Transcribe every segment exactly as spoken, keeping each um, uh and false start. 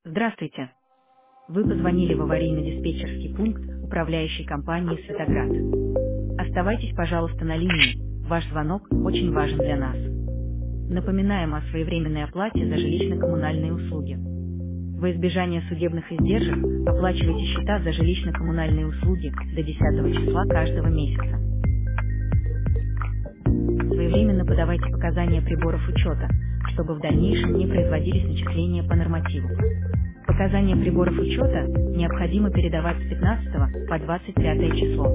Здравствуйте. Вы позвонили в аварийно-диспетчерский пункт управляющей компании «Светоград». Оставайтесь, пожалуйста, на линии. Ваш звонок очень важен для нас. Напоминаем о своевременной оплате за жилищно-коммунальные услуги. Во избежание судебных издержек оплачивайте счета за жилищно-коммунальные услуги до десятого числа каждого месяца. Своевременно подавайте показания приборов учета, чтобы в дальнейшем не производились начисления по нормативу. Показания приборов учета необходимо передавать с пятнадцатого по двадцать пятое число.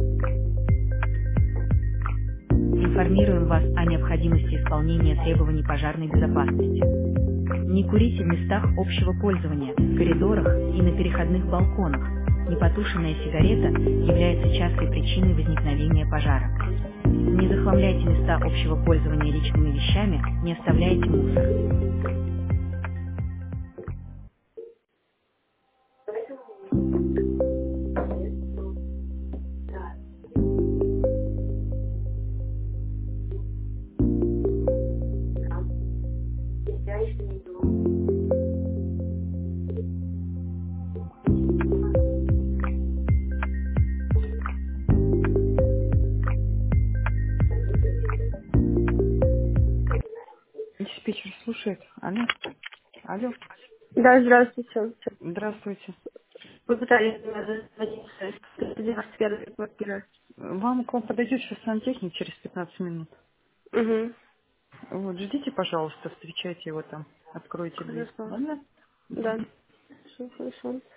Информируем вас о необходимости исполнения требований пожарной безопасности. Не курите в местах общего пользования, в коридорах и на переходных балконах. Непотушенная сигарета является частой причиной возникновения пожара. Не захламляйте места общего пользования личными вещами, не оставляйте мусор. Диспетчер слушает. Алло. Алло. Да, здравствуйте. Здравствуйте. Вы пытались меня звонить с девяносто первой квартиры. Вам к вам подойдет сейчас сантехник через пятнадцать минут. Угу. Вот, ждите, пожалуйста, встречайте его там. Откройте дверь. Хорошо. Ладно? Да. Все хорошо.